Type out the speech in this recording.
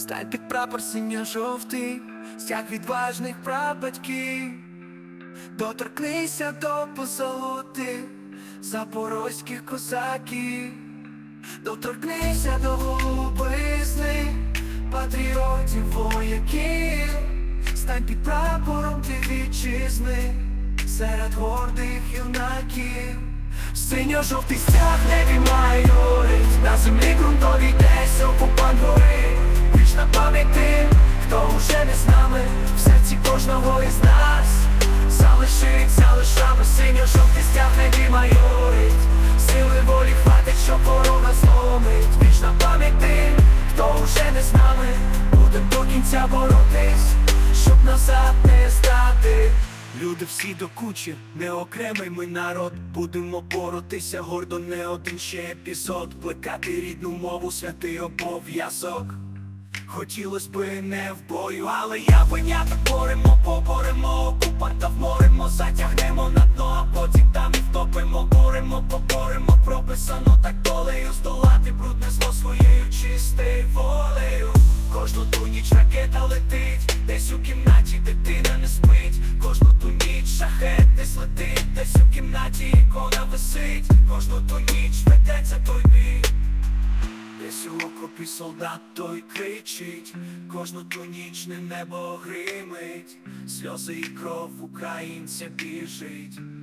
Стань під прапор синьо-жовтий, стяг відважних прабатьків. Доторкнися до позолоти запорозьких козаків. Доторкнися до голубизни патріотів вояків. Стань під прапором ти вітчизни серед гордих юнаків. Синьо-жовтий стяг в небі майорить, на землі ґрунтовій десь окупант горить. Вічна пам'ять тим, хто уже не з нами, в серці кожного із нас залишиться лишами. Синьо-жовтий стяг в небі майорить, сили волі хватить, щоб ворога зломить. Вічна пам'ять тим, хто уже не з нами, будем до кінця боротись, щоб назад не стати. Люди всі до кучі, не окремий ми народ. Будемо боротися гордо, не один ще епізод. Плекати рідну мову, святий обов'язок. Хотілось би не в бою, але я виняток. Поборемо окупанта, вморимо, затягнемо на дно, а потім там і втопимо. Поборемо, прописано так долею, здолати брудне зло своєю чистою волею. Кожну ту ніч ракета летить, десь у кімнаті дитина не спить. Кожну ту ніч шахет десь летить, десь у кімнаті ікона висить. Кожну ту ніч ведеться той бій, десь у окопі солдат той кричить. Кожну ту ніч небо гримить, сльози і кров українця біжить.